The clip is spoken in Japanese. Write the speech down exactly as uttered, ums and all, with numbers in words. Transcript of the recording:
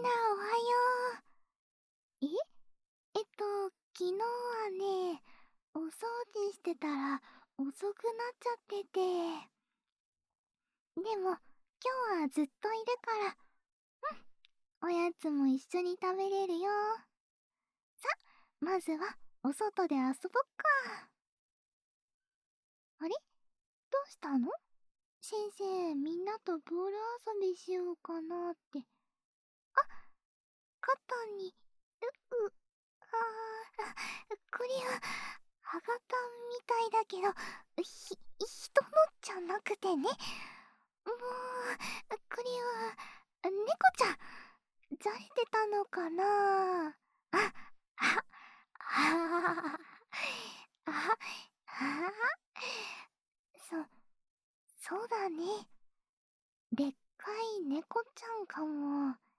なおはよう。ええっと、昨日はね、お掃除してたら遅くなっちゃってて。でも、今日はずっといるから、うん、おやつも一緒に食べれるよ。さ、まずはお外で遊ぼっか。あれ、どうしたの？先生、みんなとボール遊びしようかなって。あ、肩に、う、う、あー、これは、歯型みたいだけど、ひ、人のじゃなくてね。もう、これは、猫ちゃん、じゃれてたのかな。あ、あ、あ、あ、あ、そ、そうだね。でっかい猫ちゃんかも。